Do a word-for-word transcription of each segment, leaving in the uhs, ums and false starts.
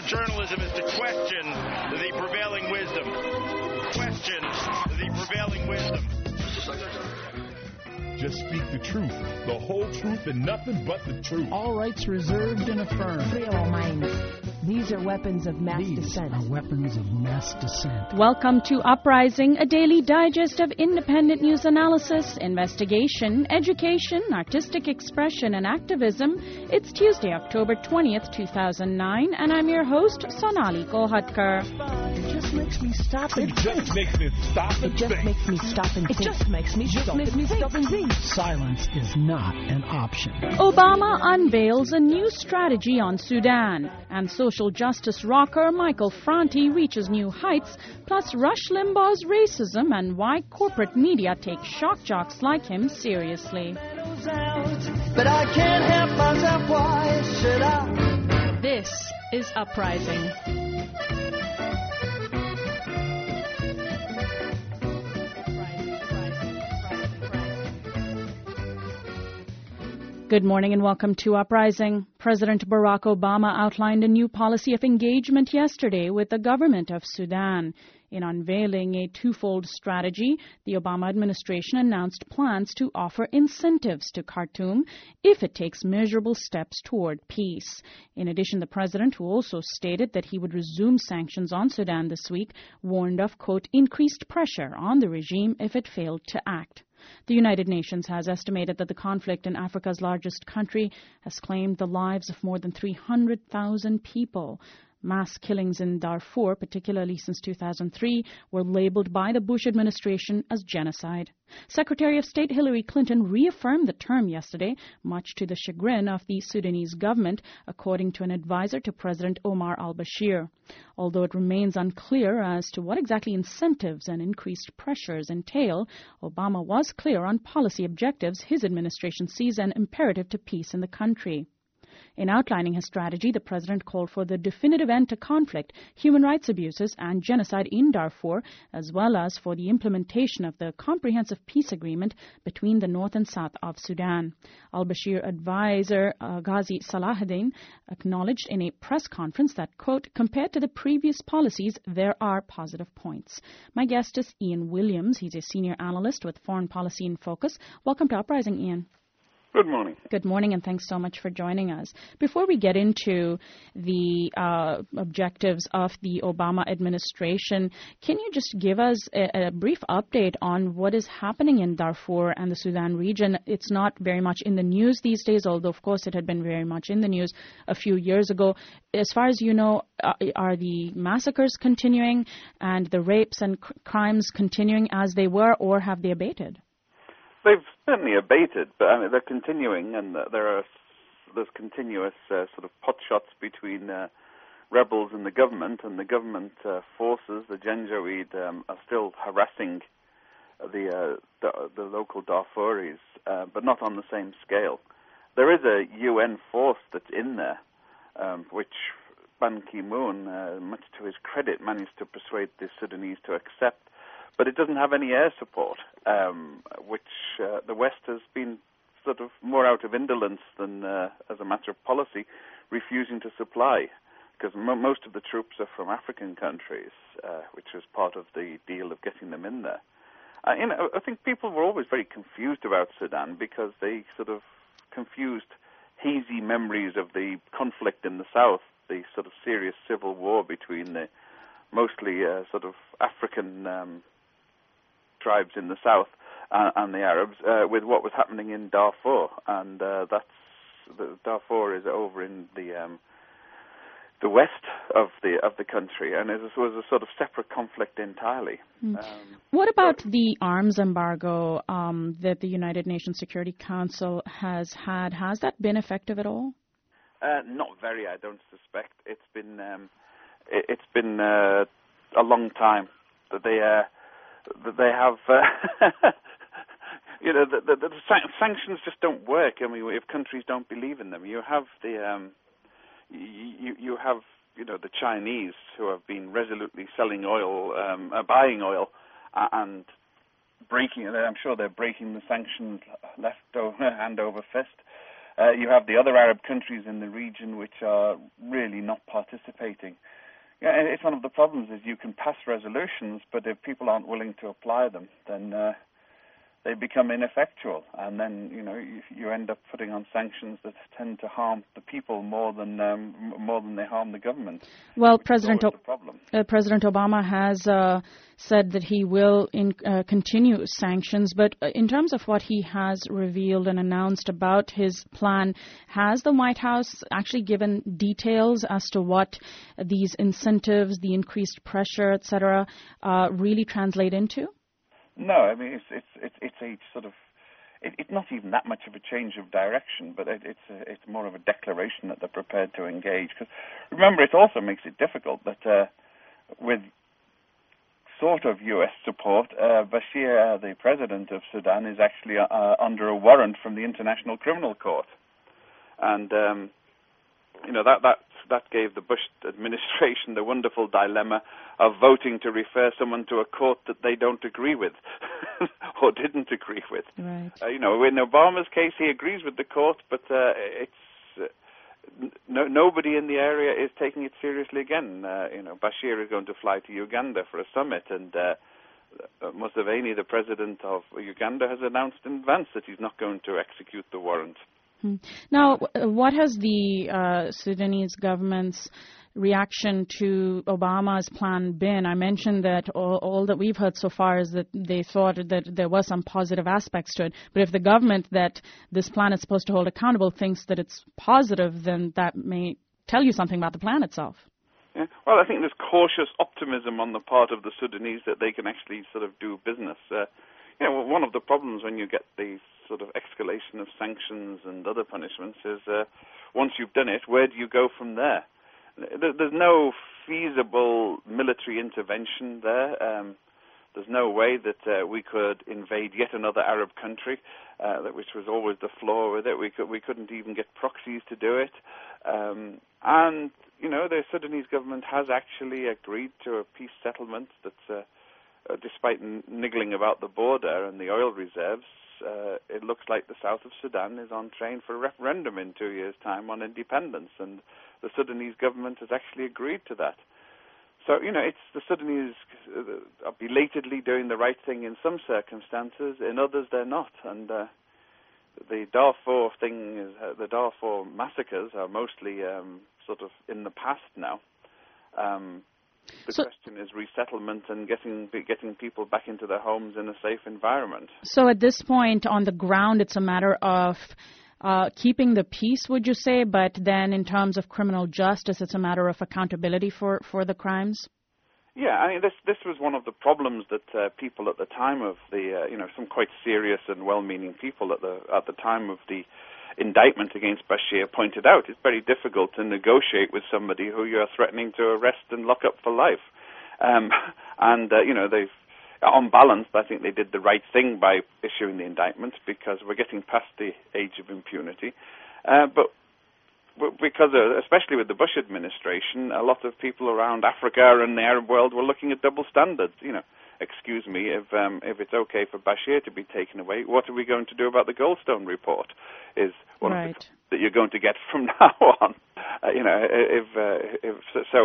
journalism is to question the prevailing wisdom. Question the prevailing wisdom. Just speak the truth, the whole truth, and nothing but the truth. All rights reserved and affirmed. Free our minds. These are weapons of mass These dissent. are weapons of mass dissent. Welcome to Uprising, a daily digest of independent news analysis, investigation, education, artistic expression, and activism. It's Tuesday, October twentieth, two thousand nine, and I'm your host, Sonali Kolhatkar. It just makes me stop and It just makes me stop and It just think. makes me stop and It think. just makes me just stop makes me stop and think. Silence is not an option. Obama unveils a new strategy on Sudan, and social justice rocker Michael Franti reaches new heights, plus Rush Limbaugh's racism and why corporate media take shock jocks like him seriously. But I can't help myself, why should I? This is Uprising. Good morning and welcome to Uprising. President Barack Obama outlined a new policy of engagement yesterday with the government of Sudan. In unveiling a twofold strategy, the Obama administration announced plans to offer incentives to Khartoum if it takes measurable steps toward peace. In addition, the president, who also stated that he would resume sanctions on Sudan this week, warned of, quote, increased pressure on the regime if it failed to act. The United Nations has estimated that the conflict in Africa's largest country has claimed the lives of more than three hundred thousand people. Mass killings in Darfur, particularly since two thousand three, were labeled by the Bush administration as genocide. Secretary of State Hillary Clinton reaffirmed the term yesterday, much to the chagrin of the Sudanese government, according to an advisor to President Omar al-Bashir. Although it remains unclear as to what exactly incentives and increased pressures entail, Obama was clear on policy objectives his administration sees an imperative to peace in the country. In outlining his strategy, the president called for the definitive end to conflict, human rights abuses, and genocide in Darfur, as well as for the implementation of the comprehensive peace agreement between the north and south of Sudan. Al-Bashir advisor uh, Ghazi Salahuddin acknowledged in a press conference that, quote, compared to the previous policies, there are positive points. My guest is Ian Williams. He's a senior analyst with Foreign Policy in Focus. Welcome to Uprising, Ian. Good morning. Good morning, and thanks so much for joining us. Before we get into the uh, objectives of the Obama administration, can you just give us a, a brief update on what is happening in Darfur and the Sudan region? It's not very much in the news these days, although, of course, it had been very much in the news a few years ago. As far as you know, uh, are the massacres continuing and the rapes and c- crimes continuing as they were, or have they abated? They've certainly abated, but I mean, they're continuing, and there are there's continuous uh, sort of pot shots between uh, rebels and the government, and the government uh, forces, the Janjaweed, um, are still harassing the uh, the, the local Darfuris, uh, but not on the same scale. There is a U N force that's in there, um, which Ban Ki-moon, uh, much to his credit, managed to persuade the Sudanese to accept. But it doesn't have any air support, um, which uh, the West has been sort of more out of indolence than uh, as a matter of policy, refusing to supply, because mo- most of the troops are from African countries, uh, which was part of the deal of getting them in there. Uh, you know, I think people were always very confused about Sudan because they sort of confused hazy memories of the conflict in the south, the sort of serious civil war between the mostly uh, sort of African um, tribes in the south uh, and the Arabs, uh, with what was happening in Darfur, and uh, that's the, Darfur is over in the um, the west of the of the country, and it was a sort of separate conflict entirely. Mm. Um, what about the arms embargo um, that the United Nations Security Council has had? Has that been effective at all? Uh, not very, I don't suspect. It's been um, it, it's been uh, a long time that they. Uh, that they have, uh, you know, the, the, the sanctions just don't work. I mean, if countries don't believe in them, you have the, um, you you have, you know, the Chinese who have been resolutely selling oil, um, uh, buying oil, uh, and breaking. I'm sure they're breaking the sanctions left over, hand over fist. Uh, you have the other Arab countries in the region which are really not participating. Yeah, and it's one of the problems is you can pass resolutions, but if people aren't willing to apply them, then uh, they become ineffectual, and then you know you, you end up putting on sanctions that tend to harm the people more than um, more than they harm the government. Well, President o- problem. Uh, President Obama has uh, said that he will in, uh, continue sanctions, but in terms of what he has revealed and announced about his plan, has the White House actually given details as to what these incentives, the increased pressure, et cetera, uh, really translate into? No, I mean it's it's it's, it's a sort of it, it's not even that much of a change of direction, but it, it's a, it's more of a declaration that they're prepared to engage. Because remember, it also makes it difficult that uh, with sort of U S support, uh, Bashir, uh, the president of Sudan, is actually uh, under a warrant from the International Criminal Court, and um, you know that that that gave the Bush administration the wonderful dilemma of voting to refer someone to a court that they don't agree with or didn't agree with. Right. Uh, you know, in Obama's case, he agrees with the court, but uh, it's uh, no, nobody in the area is taking it seriously again. Uh, you know, Bashir is going to fly to Uganda for a summit, and uh, Museveni, the president of Uganda, has announced in advance that he's not going to execute the warrant. Now, what has the uh, Sudanese government's reaction to Obama's plan been? I mentioned that all, all that we've heard so far is that they thought that there was some positive aspects to it. But if the government that this plan is supposed to hold accountable thinks that it's positive, then that may tell you something about the plan itself. Yeah. Well, I think there's cautious optimism on the part of the Sudanese that they can actually sort of do business. Uh, you know, one of the problems when you get these sort of escalation of sanctions and other punishments is uh, once you've done it, where do you go from there? There's no feasible military intervention there. Um, there's no way that uh, we could invade yet another Arab country, uh, that, which was always the flaw with it. We could, we couldn't even get proxies to do it. Um, and, you know, the Sudanese government has actually agreed to a peace settlement that's, uh, uh, despite n- niggling about the border and the oil reserves, uh, it looks like the south of Sudan is on train for a referendum in two years' time on independence, and the Sudanese government has actually agreed to that. So, you know, it's the Sudanese are belatedly doing the right thing in some circumstances, in others they're not. And uh, the Darfur thing, is, uh, the Darfur massacres are mostly um, sort of in the past now. Um, the so, question is resettlement and getting getting people back into their homes in a safe environment. So at this point, on the ground, it's a matter of Uh, keeping the peace, would you say, but then in terms of criminal justice, it's a matter of accountability for, for the crimes? Yeah, I mean, this this was one of the problems that uh, people at the time of the, uh, you know, some quite serious and well-meaning people at the at the time of the indictment against Bashir pointed out. It's very difficult to negotiate with somebody who you are threatening to arrest and lock up for life. Um, and, uh, you know, they've on balance, I think they did the right thing by issuing the indictment because we're getting past the age of impunity. Uh, but because, uh, especially with the Bush administration, a lot of people around Africa and the Arab world were looking at double standards. You know, excuse me, if um, if it's okay for Bashir to be taken away, what are we going to do about the Goldstone report? Is one right. of the that you're going to get from now on. Uh, you know, if uh, if so. so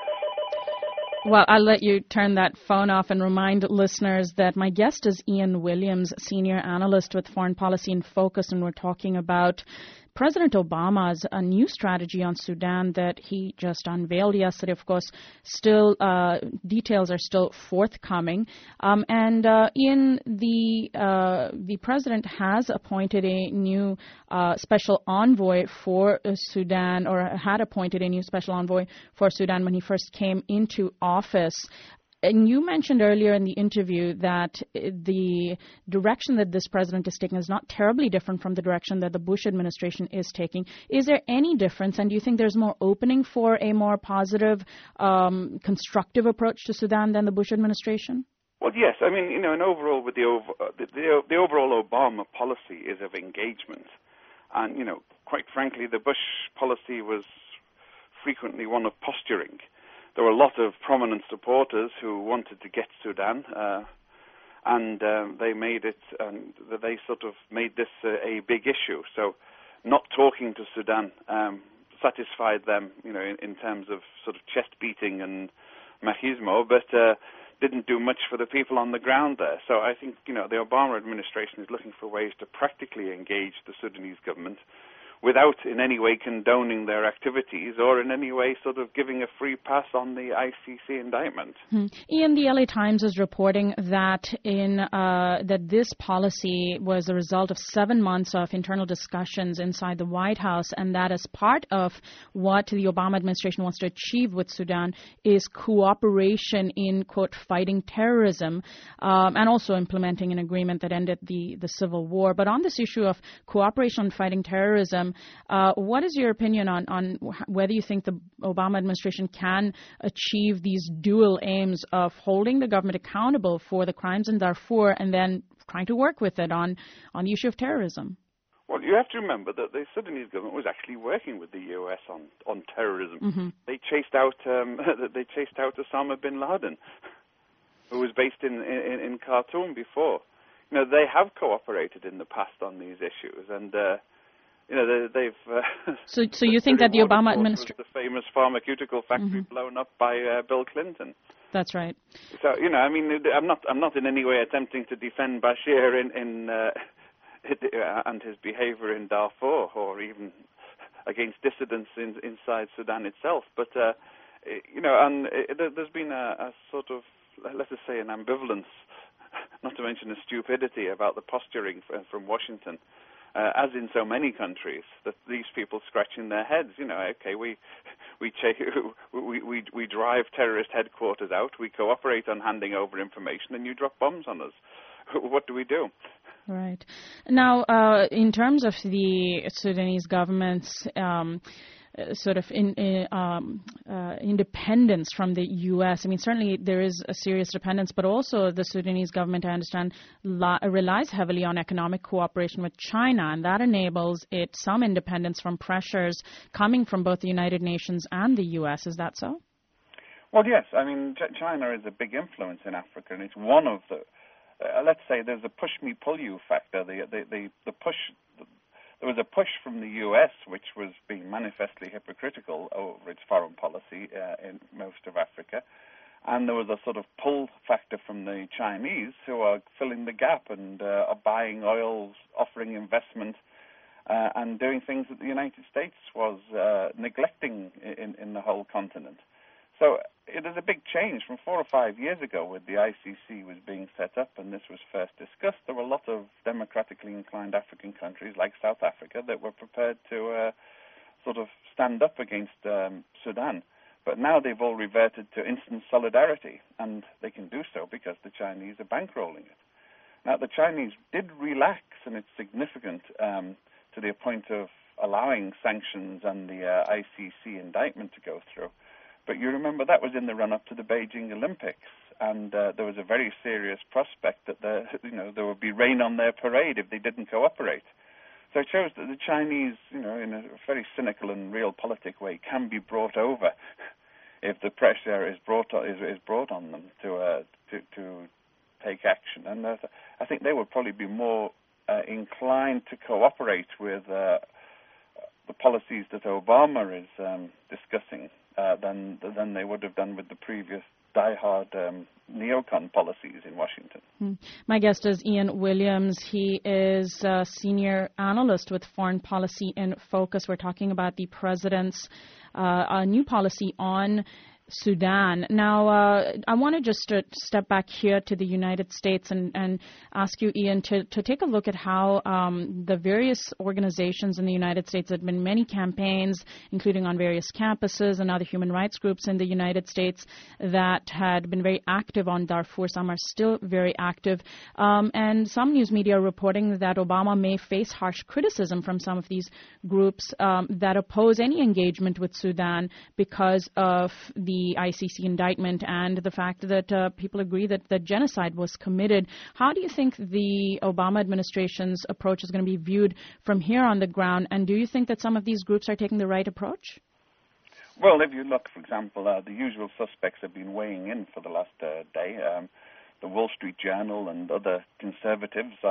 Well, I'll let you turn that phone off and remind listeners that my guest is Ian Williams, senior analyst with Foreign Policy in Focus, and we're talking about President Obama's a new strategy on Sudan that he just unveiled yesterday. Of course, still uh, details are still forthcoming. Um, and uh, Ian, the uh, the president has appointed a new uh, special envoy for uh, Sudan, or had appointed a new special envoy for Sudan when he first came into office. And you mentioned earlier in the interview that the direction that this president is taking is not terribly different from the direction that the Bush administration is taking. Is there any difference, and do you think there's more opening for a more positive, um, constructive approach to Sudan than the Bush administration? Well, yes. I mean, you know, and overall, with the, over, uh, the, the, the overall Obama policy is of engagement. And, you know, quite frankly, the Bush policy was frequently one of posturing. There were a lot of prominent supporters who wanted to get Sudan, uh, and um, they made it, and they sort of made this uh, a big issue. So not talking to Sudan um, satisfied them, you know, in, in terms of sort of chest beating and machismo, but uh, didn't do much for the people on the ground there. So I think, you know, the Obama administration is looking for ways to practically engage the Sudanese government without in any way condoning their activities or in any way sort of giving a free pass on the I C C indictment. Hmm. Ian, the L A Times is reporting that in uh, that this policy was the result of seven months of internal discussions inside the White House, and that as part of what the Obama administration wants to achieve with Sudan is cooperation in, quote, fighting terrorism, um, and also implementing an agreement that ended the, the civil war. But on this issue of cooperation on fighting terrorism, Uh, what is your opinion on, on whether you think the Obama administration can achieve these dual aims of holding the government accountable for the crimes in Darfur and then trying to work with it on, on the issue of terrorism? Well, you have to remember that the Sudanese government was actually working with the U S on, on terrorism. Mm-hmm. They chased out um, they chased out Osama bin Laden, who was based in, in, in Khartoum before. You know, they have cooperated in the past on these issues, and uh, You know, they, they've... Uh, so so you think that the Obama administration... the famous pharmaceutical factory mm-hmm. blown up by uh, Bill Clinton. That's right. So, you know, I mean, I'm not I'm not in any way attempting to defend Bashir in, in uh, and his behavior in Darfur or even against dissidents in, inside Sudan itself. But, uh, you know, and it, there's been a, a sort of, let's just say, an ambivalence, not to mention a stupidity about the posturing from Washington. Uh, as in so many countries, that these people scratching their heads, you know, okay, we we, ch- we we we drive terrorist headquarters out, we cooperate on handing over information, and you drop bombs on us. What do we do? Right. Now, uh, in terms of the Sudanese government's um, sort of in, in, um, uh, independence from the U S. I mean, certainly there is a serious dependence, but also the Sudanese government, I understand, la- relies heavily on economic cooperation with China, and that enables it some independence from pressures coming from both the United Nations and the U S. Is that so? Well, yes. I mean, Ch- China is a big influence in Africa, and it's one of the, uh, let's say there's a push-me-pull-you factor. The, the, the, the push... The, There was a push from the U S, which was being manifestly hypocritical over its foreign policy uh, in most of Africa. And there was a sort of pull factor from the Chinese, who are filling the gap and uh, are buying oil, offering investment, uh, and doing things that the United States was uh, neglecting in, in the whole continent. So it is a big change from four or five years ago when the I C C was being set up and this was first discussed. There were a lot of democratically inclined African countries like South Africa that were prepared to uh, sort of stand up against um, Sudan. But now they've all reverted to instant solidarity, and they can do so because the Chinese are bankrolling it. Now, the Chinese did relax, and it's significant um, to the point of allowing sanctions and the uh, I C C indictment to go through. But you remember that was in the run-up to the Beijing Olympics, and uh, there was a very serious prospect that the, you know, there would be rain on their parade if they didn't cooperate. So it shows that the Chinese, you know, in a very cynical and realpolitik way, can be brought over if the pressure is brought is, is brought on them to uh, to, to take action. And uh, I think they would probably be more uh, inclined to cooperate with uh, the policies that Obama is um, discussing. Uh, than than they would have done with the previous diehard um, neocon policies in Washington. Mm. My guest is Ian Williams. He is a senior analyst with Foreign Policy in Focus. We're talking about the president's uh, a new policy on Sudan. Now, uh, I want to just uh, step back here to the United States and, and ask you, Ian, to, to take a look at how um, the various organizations in the United States, there have been many campaigns, including on various campuses and other human rights groups in the United States that had been very active on Darfur. Some are still very active. Um, and some news media are reporting that Obama may face harsh criticism from some of these groups um, that oppose any engagement with Sudan because of the the I C C indictment and the fact that uh, people agree that, that genocide was committed. How do you think the Obama administration's approach is going to be viewed from here on the ground? And do you think that some of these groups are taking the right approach? Well, if you look, for example, uh, the usual suspects have been weighing in for the last uh, day. Um, the Wall Street Journal and other conservatives are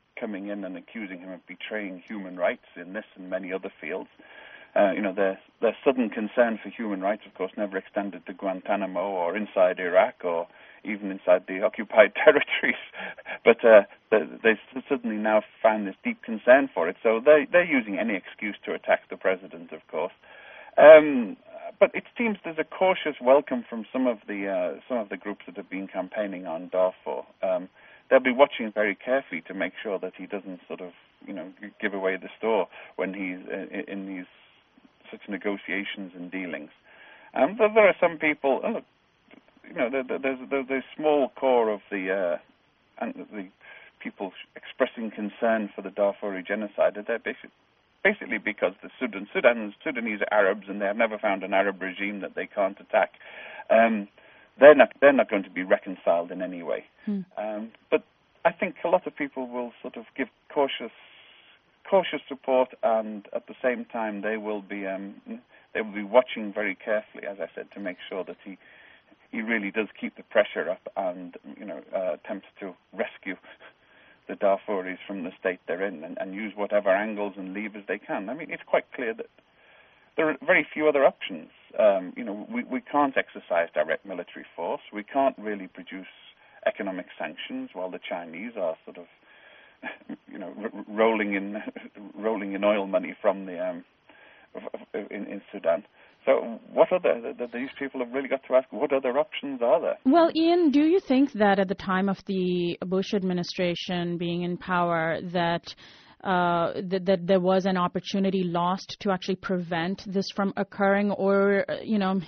coming in and accusing him of betraying human rights in this and many other fields. Uh, you know, their their sudden concern for human rights, of course, never extended to Guantanamo or inside Iraq or even inside the occupied territories. But uh, they, they suddenly now found this deep concern for it. So they, they're using any excuse to attack the president, of course. Um, but it seems there's a cautious welcome from some of the uh, some of the groups that have been campaigning on Darfur. Um, they'll be watching very carefully to make sure that he doesn't sort of, you know, give away the store when he's in, in these such negotiations and dealings. Um, there, there are some people, oh, you know, there, there's there's a small core of the uh, and the people expressing concern for the Darfuri genocide. They're basically basically because the Sudan, Sudan Sudanese are Arabs, and they have never found an Arab regime that they can't attack. Um, they're not they're not going to be reconciled in any way. Hmm. Um, but I think a lot of people will sort of give cautious cautious support, and at the same time they will be um, they will be watching very carefully, as I said, to make sure that he he really does keep the pressure up and, you know, uh, attempts to rescue the Darfuris from the state they're in, and, and use whatever angles and levers they can. I mean, it's quite clear that there are very few other options. Um, you know, we, we can't exercise direct military force. We can't really produce economic sanctions while the Chinese are sort of, you know, r- rolling in rolling in oil money from the um, in, in Sudan. So what other, the, these people have really got to ask, what other options are there? Well, Ian, do you think that at the time of the Bush administration being in power, that uh, that, that there was an opportunity lost to actually prevent this from occurring? Or, you know,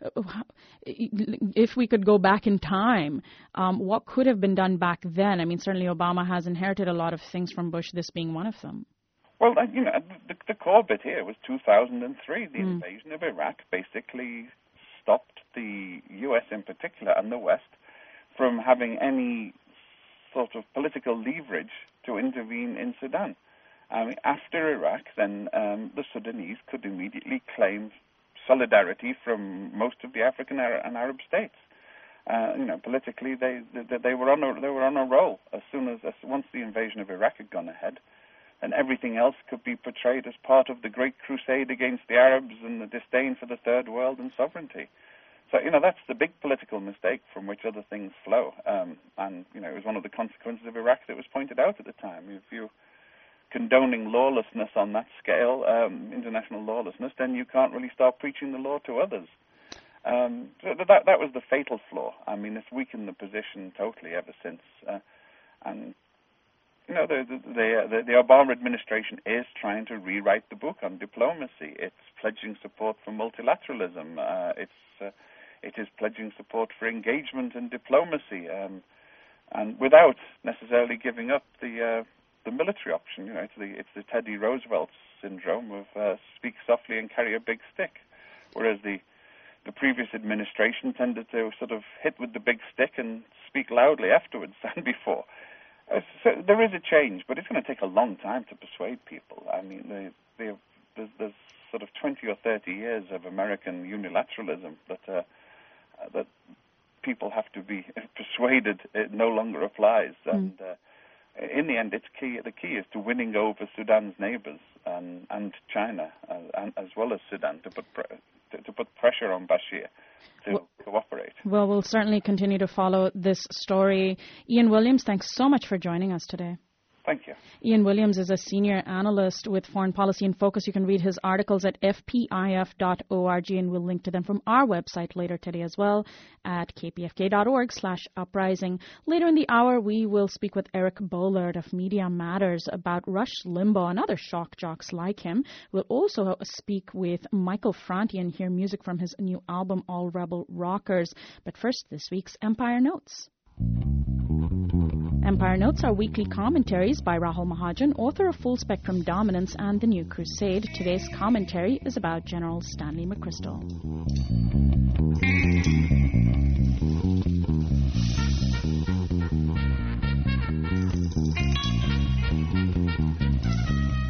if we could go back in time, um, what could have been done back then? I mean, certainly Obama has inherited a lot of things from Bush, this being one of them. Well, you know, the, the core bit here was two thousand three. The mm. invasion of Iraq basically stopped the U S in particular and the West from having any sort of political leverage to intervene in Sudan. I mean, after Iraq, then um, the Sudanese could immediately claim solidarity from most of the African and Arab states. Uh, you know, politically, they, they they were on a they were on a roll as soon as, as once the invasion of Iraq had gone ahead. And everything else could be portrayed as part of the great crusade against the Arabs and the disdain for the third world and sovereignty. So, you know, that's the big political mistake from which other things flow. Um, and, you know, it was one of the consequences of Iraq that was pointed out at the time. If you're condoning lawlessness on that scale, um, international lawlessness, then you can't really start preaching the law to others. Um, so that, that was the fatal flaw. I mean, it's weakened the position totally ever since. Uh, and You know, the, the, the, the Obama administration is trying to rewrite the book on diplomacy. It's pledging support for multilateralism. Uh, it's uh, it is pledging support for engagement and diplomacy, um, and without necessarily giving up the uh, the military option. You know, it's the it's the Teddy Roosevelt syndrome of uh, speak softly and carry a big stick, whereas the the previous administration tended to sort of hit with the big stick and speak loudly afterwards than before. Uh, so there is a change, but it's going to take a long time to persuade people. I mean, they, they, there's, there's sort of twenty or thirty years of American unilateralism that uh, uh, that people have to be persuaded it no longer applies. Mm. And uh, in the end, it's key. The key is to winning over Sudan's neighbors and, and China, uh, and, as well as Sudan, to put pre- to, to put pressure on Bashir to well, cooperate. Well, we'll certainly continue to follow this story. Ian Williams, thanks so much for joining us today. Thank you. Ian Williams is a senior analyst with Foreign Policy in Focus. You can read his articles at f p i f dot org, and we'll link to them from our website later today as well at k p f k dot org slash uprising. Later in the hour, we will speak with Eric Bollard of Media Matters about Rush Limbaugh and other shock jocks like him. We'll also speak with Michael Franti and hear music from his new album, All Rebel Rockers. But first, this week's Empire Notes. Empire Notes are weekly commentaries by Rahul Mahajan, author of Full Spectrum Dominance and The New Crusade. Today's commentary is about General Stanley McChrystal. The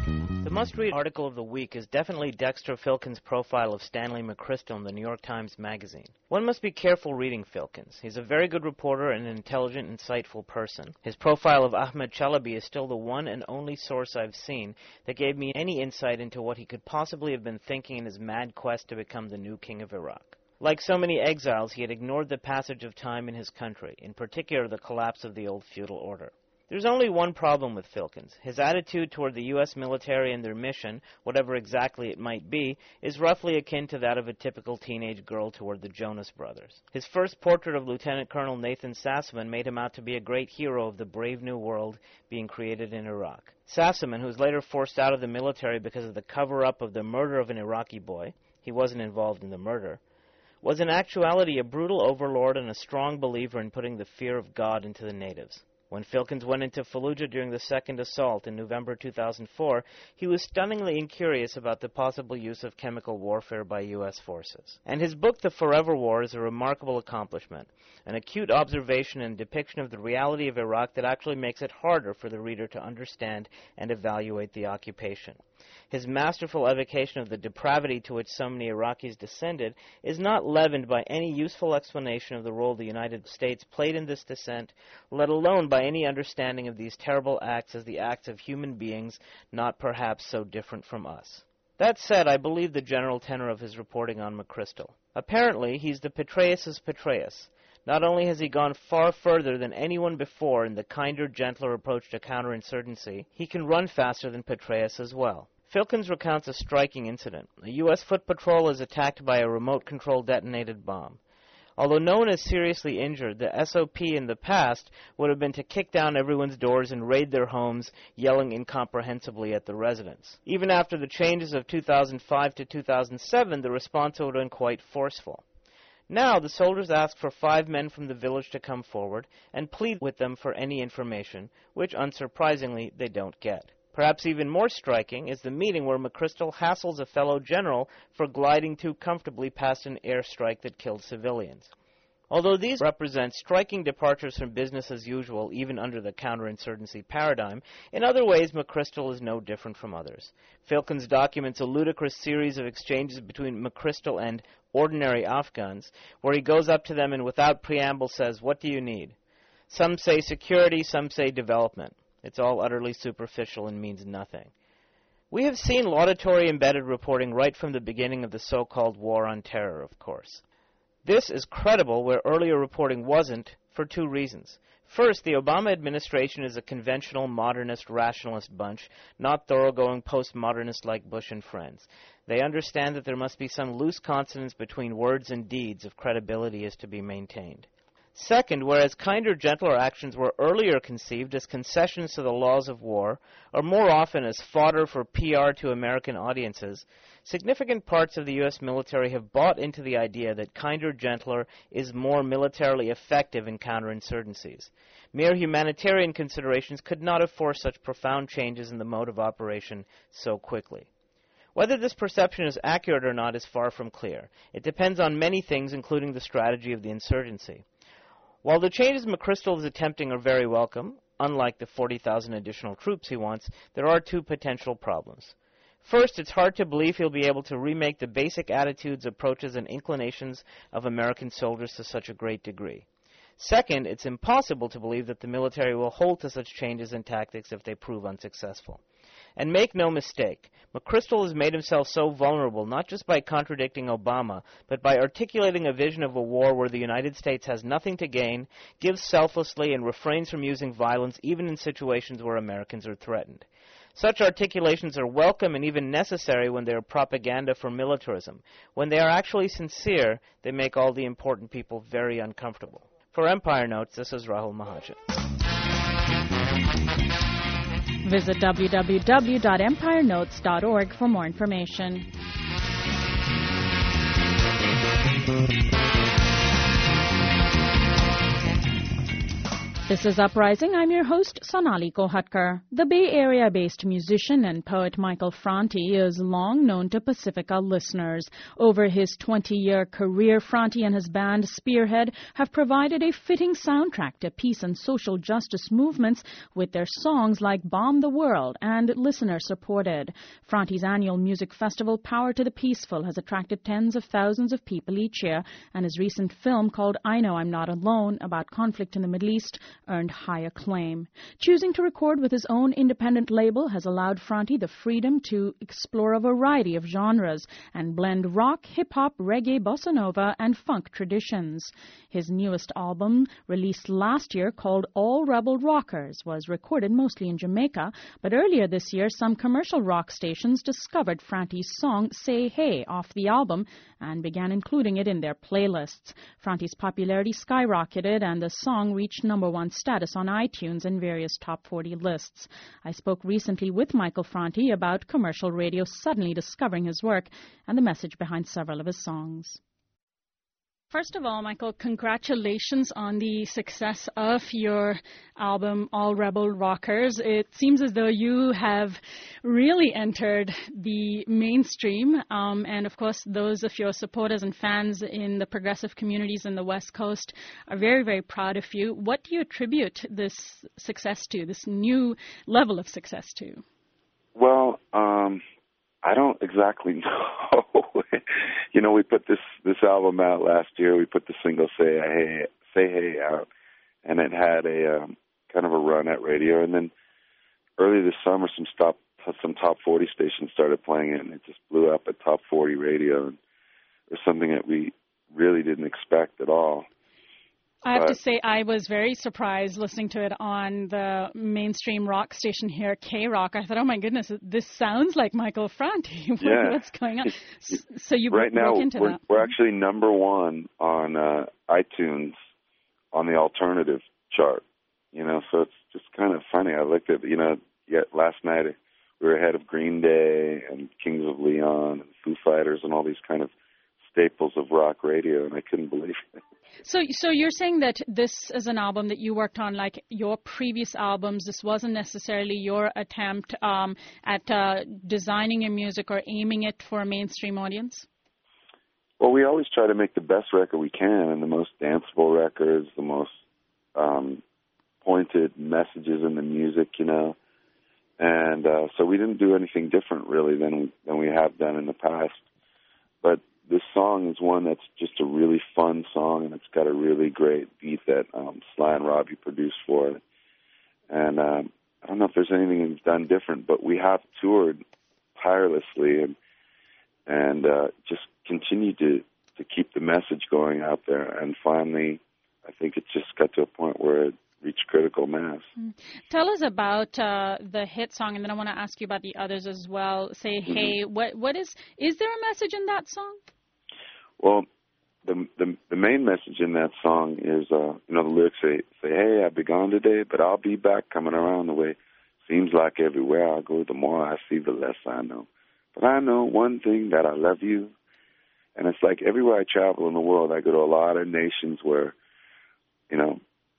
must-read article of the week is definitely Dexter Filkins' profile of Stanley McChrystal in the New York Times Magazine. One must be careful reading Filkins. He's a very good reporter and an intelligent, insightful person. His profile of Ahmed Chalabi is still the one and only source I've seen that gave me any insight into what he could possibly have been thinking in his mad quest to become the new king of Iraq. Like so many exiles, he had ignored the passage of time in his country, in particular the collapse of the old feudal order. There's only one problem with Filkins. His attitude toward the U S military and their mission, whatever exactly it might be, is roughly akin to that of a typical teenage girl toward the Jonas Brothers. His first portrait of Lieutenant Colonel Nathan Sassaman made him out to be a great hero of the brave new world being created in Iraq. Sassaman, who was later forced out of the military because of the cover-up of the murder of an Iraqi boy, he wasn't involved in the murder, was in actuality a brutal overlord and a strong believer in putting the fear of God into the natives. When Filkins went into Fallujah during the second assault in November two thousand four, he was stunningly incurious about the possible use of chemical warfare by U S forces. And his book, The Forever War, is a remarkable accomplishment, an acute observation and depiction of the reality of Iraq that actually makes it harder for the reader to understand and evaluate the occupation. His masterful evocation of the depravity to which so many Iraqis descended is not leavened by any useful explanation of the role the United States played in this descent, let alone by any understanding of these terrible acts as the acts of human beings not perhaps so different from us. That said, I believe the general tenor of his reporting on McChrystal. Apparently, he's the Petraeus's Petraeus. Not only has he gone far further than anyone before in the kinder, gentler approach to counterinsurgency, he can run faster than Petraeus as well. Filkins recounts a striking incident. A U S foot patrol is attacked by a remote-controlled detonated bomb. Although no one is seriously injured, the S O P in the past would have been to kick down everyone's doors and raid their homes, yelling incomprehensibly at the residents. Even after the changes of two thousand five to two thousand seven, the response would have been quite forceful. Now the soldiers ask for five men from the village to come forward and plead with them for any information, which, unsurprisingly, they don't get. Perhaps even more striking is the meeting where McChrystal hassles a fellow general for gliding too comfortably past an airstrike that killed civilians. Although these represent striking departures from business as usual, even under the counterinsurgency paradigm, in other ways McChrystal is no different from others. Filkins documents a ludicrous series of exchanges between McChrystal and ordinary Afghans, where he goes up to them and without preamble says, "What do you need?" Some say security, some say development. It's all utterly superficial and means nothing. We have seen laudatory embedded reporting right from the beginning of the so-called war on terror, of course. This is credible where earlier reporting wasn't, for two reasons. First, the Obama administration is a conventional modernist rationalist bunch, not thoroughgoing postmodernist like Bush and friends. They understand that there must be some loose consonance between words and deeds if credibility is to be maintained. Second, whereas kinder, gentler actions were earlier conceived as concessions to the laws of war, or more often as fodder for P R to American audiences, significant parts of the U S military have bought into the idea that kinder, gentler is more militarily effective in counterinsurgencies. Mere humanitarian considerations could not have forced such profound changes in the mode of operation so quickly. Whether this perception is accurate or not is far from clear. It depends on many things, including the strategy of the insurgency. While the changes McChrystal is attempting are very welcome, unlike the forty thousand additional troops he wants, there are two potential problems. First, it's hard to believe he'll be able to remake the basic attitudes, approaches, and inclinations of American soldiers to such a great degree. Second, it's impossible to believe that the military will hold to such changes and tactics if they prove unsuccessful. And make no mistake, McChrystal has made himself so vulnerable not just by contradicting Obama, but by articulating a vision of a war where the United States has nothing to gain, gives selflessly, and refrains from using violence even in situations where Americans are threatened. Such articulations are welcome and even necessary when they are propaganda for militarism. When they are actually sincere, they make all the important people very uncomfortable. For Empire Notes, this is Rahul Mahajan. Visit w w w dot empire notes dot org for more information. This is Uprising. I'm your host, Sonali Kohatkar. The Bay Area-based musician and poet Michael Franti is long known to Pacifica listeners. Over his twenty-year career, Franti and his band Spearhead have provided a fitting soundtrack to peace and social justice movements with their songs like Bomb the World and listener-supported. Franti's annual music festival, Power to the Peaceful, has attracted tens of thousands of people each year, and his recent film called I Know I'm Not Alone, about conflict in the Middle East, earned high acclaim. Choosing to record with his own independent label has allowed Franti the freedom to explore a variety of genres and blend rock, hip-hop, reggae, bossa nova, and funk traditions. His newest album, released last year, called All Rebel Rockers, was recorded mostly in Jamaica, but earlier this year some commercial rock stations discovered Franti's song Say Hey off the album and began including it in their playlists. Franti's popularity skyrocketed and the song reached number one status on iTunes and various top forty lists. I spoke recently with Michael Franti about commercial radio suddenly discovering his work and the message behind several of his songs. First of all, Michael, congratulations on the success of your album, All Rebel Rockers. It seems as though you have really entered the mainstream. Um, and, of course, those of your supporters and fans in the progressive communities in the West Coast are very, very proud of you. What do you attribute this success to, this new level of success to? Well, um, I don't exactly know. You know, we put this, this album out last year. We put the single Say Hey, Say Hey out, and it had a um, kind of a run at radio. And then early this summer, some stop, some top forty stations started playing it, and it just blew up at top forty radio. And it was something that we really didn't expect at all. I have but, to say I was very surprised listening to it on the mainstream rock station here, K-Rock. I thought, oh, my goodness, this sounds like Michael Franti. what, yeah. What's going on? So you right broke now, into we're, that. we're actually number one on uh, iTunes on the alternative chart. You know, so it's just kind of funny. I looked at, you know, yet last night we were ahead of Green Day and Kings of Leon and Foo Fighters and all these kind of staples of rock radio, and I couldn't believe it. So so you're saying that this is an album that you worked on like your previous albums. This wasn't necessarily your attempt um, at uh, designing your music or aiming it for a mainstream audience? Well, we always try to make the best record we can and the most danceable records, the most um, pointed messages in the music, you know. And uh, so we didn't do anything different, really, than, than we have done in the past. But this song is one that's just a really fun song, and it's got a really great beat that um, Sly and Robbie produced for it. And um, I don't know if there's anything we've done different, but we have toured tirelessly and and uh, just continued to, to keep the message going out there. And finally, I think it just got to a point where it reached critical mass. Mm. Tell us about uh, the hit song, and then I want to ask you about the others as well. Say, mm-hmm. Hey, what what is is there a message in that song? Well, the the, the main message in that song is, uh, you know, the lyrics say, say, hey, I'll be gone today, but I'll be back coming around the way. Seems like everywhere I go, the more I see, the less I know. But I know one thing, that I love you. And it's like everywhere I travel in the world, I go to a lot of nations where, you know,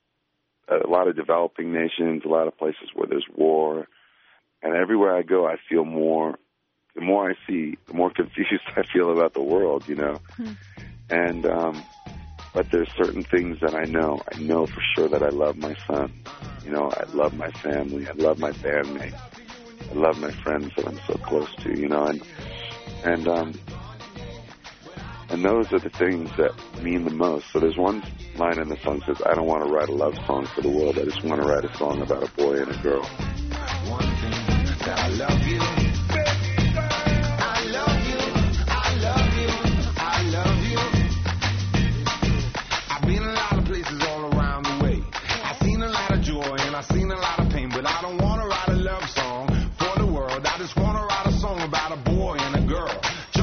a lot of developing nations, a lot of places where there's war. And everywhere I go, I feel more, the more I see, the more confused I feel about the world, you know. Hmm. And, um, but there's certain things that I know. I know for sure that I love my son. You know, I love my family. I love my bandmates. I love my friends that I'm so close to, you know. And, and, um, and those are the things that mean the most. So there's one line in the song that says, I don't want to write a love song for the world. I just want to write a song about a boy and a girl. One thing that I love you. I love you. I love you. I love you. I've been a lot of places all around the way. I've seen a lot of joy and I've seen a lot of pain, but I don't want to write a love song for the world. I just want to write a song about a boy and a girl.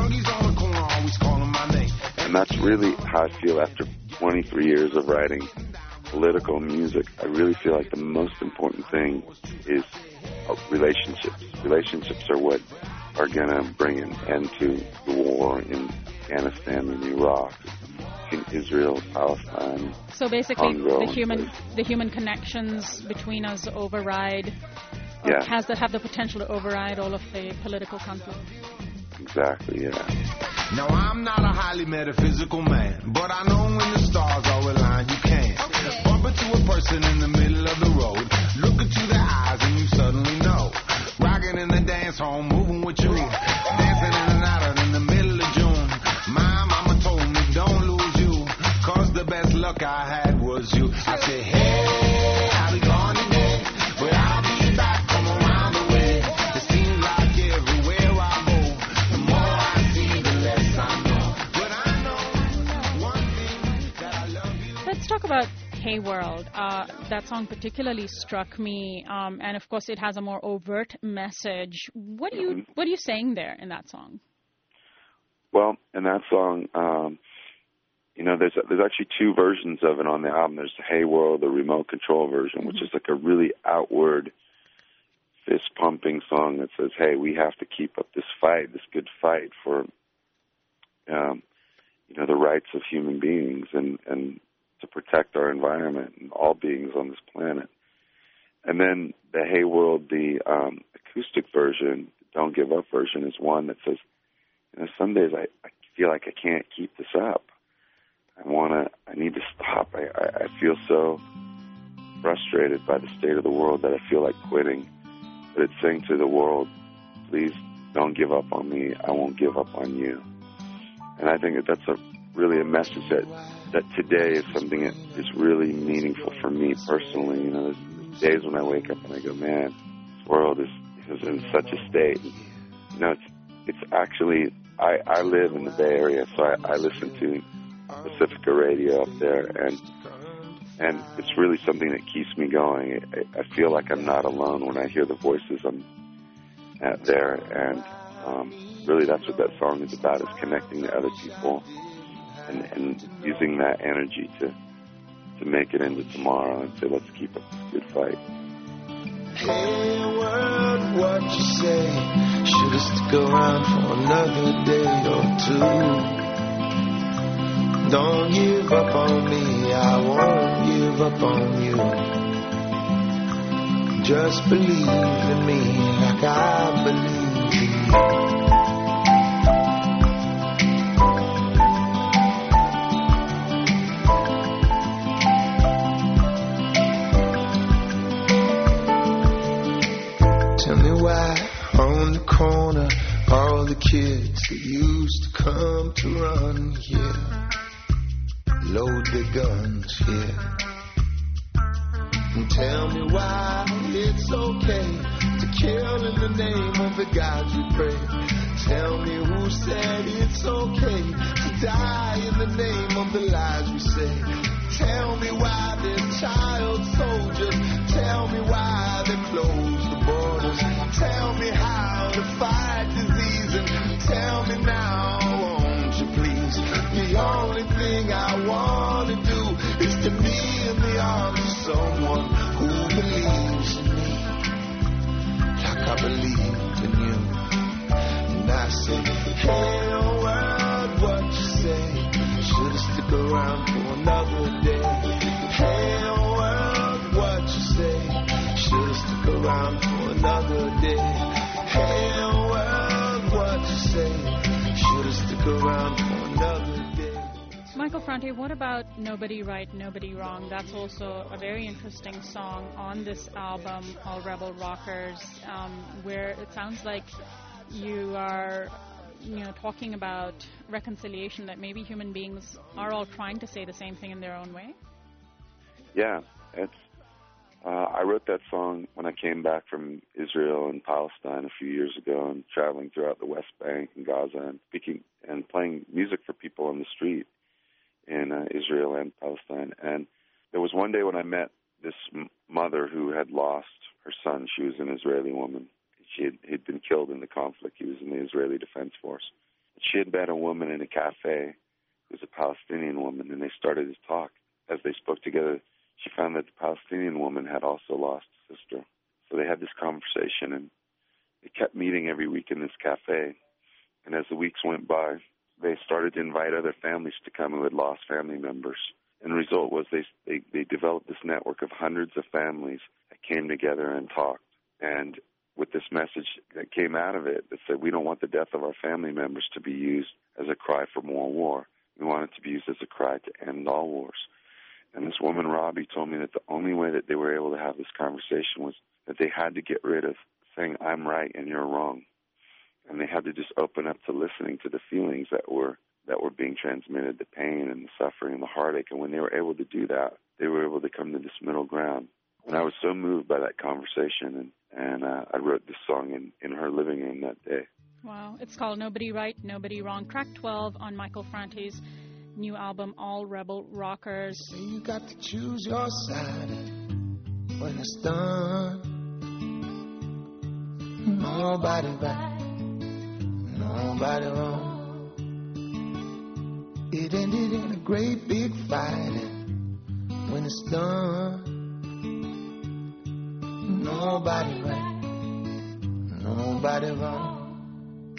And that's really how I feel after twenty-three years of writing political music. I really feel like the most important thing is relationships. Relationships are what are going to bring an end to the war in Afghanistan and Iraq, between Israel, Palestine. So basically, Congo, the human the human connections between us override, or yeah. has that have the potential to override all of the political conflict. Exactly, yeah. Now, I'm not a highly metaphysical man, but I know when the stars are aligned, you can. Okay. Bump into a person in the middle of the road, look into their eyes and you suddenly know. Rocking in the dance hall, moving with you, dancing in and out in the middle of June. My mama told me, don't lose you, cause the best luck I had was you. I said, hey, I'll be gone today, but I'll be back from around the way. It seems like everywhere I go, the more I see, the less I know. But I know one thing, that I love you. Let's talk about Hey World. Uh, that song particularly struck me, um, and of course it has a more overt message. What are you Mm-hmm. What are you saying there in that song? Well, in that song, um, you know, there's there's actually two versions of it on the album. There's the Hey World, the remote control version, mm-hmm. which is like a really outward, fist-pumping song that says, hey, we have to keep up this fight, this good fight for, um, you know, the rights of human beings and, and to protect our environment and all beings on this planet. And then the Hey World, the um, acoustic version, Don't Give Up version, is one that says, you know, some days I, I feel like I can't keep this up. I want to, I need to stop. I, I, I feel so frustrated by the state of the world that I feel like quitting. But it's saying to the world, please don't give up on me. I won't give up on you. And I think that that's a really a message that, that today is something that is really meaningful for me personally. You know, there's, there's days when I wake up and I go, man, this world is, is in such a state. You know, it's, it's actually, I, I live in the Bay Area, so I, I listen to Pacifica Radio up there, and and it's really something that keeps me going. I, I feel like I'm not alone when I hear the voices I'm at there, and um, really that's what that song is about, is connecting to other people and, and using that energy to to make it into tomorrow and say, let's keep up this good fight. Hey world, what you say? Should've stuck around for another day or two. Don't give up on me, I won't give up on you. Just believe in me like I believe in you. Tell me why on the corner all the kids that used to come to run here load their guns here. And tell me why it's okay to kill in the name of the God you pray. Tell me who said it's okay to die in the name of the lies we say. Tell me why they're child soldiers. Tell me why they close the borders. Tell me how to fight disease, and tell me now, won't you please? The only thing I want to do is to be in the arms of someone who believes in me like I believe in you. And I say, hey world, what you say? Should've stick around for another day. Hey world, what you say? Should've stick around for another day. Hey world, what you say? Should've stick around for another day. Michael Franti, what about Nobody Right, Nobody Wrong? That's also a very interesting song on this album, All Rebel Rockers, um, where it sounds like you are, you know, talking about reconciliation, that maybe human beings are all trying to say the same thing in their own way. Yeah, it's. Uh, I wrote that song when I came back from Israel and Palestine a few years ago, and traveling throughout the West Bank and Gaza, and speaking and playing music for people on the street in uh, Israel and Palestine. And there was one day when I met this m- mother who had lost her son. She was an Israeli woman. She had he'd been killed in the conflict. He was in the Israeli Defense Force. She had met a woman in a cafe who was a Palestinian woman, and they started to talk. As they spoke together, she found that the Palestinian woman had also lost a sister. So they had this conversation, and they kept meeting every week in this cafe. And as the weeks went by, they started to invite other families to come who had lost family members. And the result was they, they, they developed this network of hundreds of families that came together and talked. And with this message that came out of it that said, we don't want the death of our family members to be used as a cry for more war. We want it to be used as a cry to end all wars. And this woman, Robbie, told me that the only way that they were able to have this conversation was that they had to get rid of saying, I'm right and you're wrong. And they had to just open up to listening to the feelings that were that were being transmitted, the pain and the suffering and the heartache. And when they were able to do that, they were able to come to this middle ground. And I was so moved by that conversation, and, and uh, I wrote this song in, in her living room that day. Wow. It's called Nobody Right, Nobody Wrong. Track twelve on Michael Franti's new album, All Rebel Rockers. You got to choose your side when it's done. Nobody right, nobody wrong. It ended in a great big fight, and when it's done, nobody right, nobody wrong.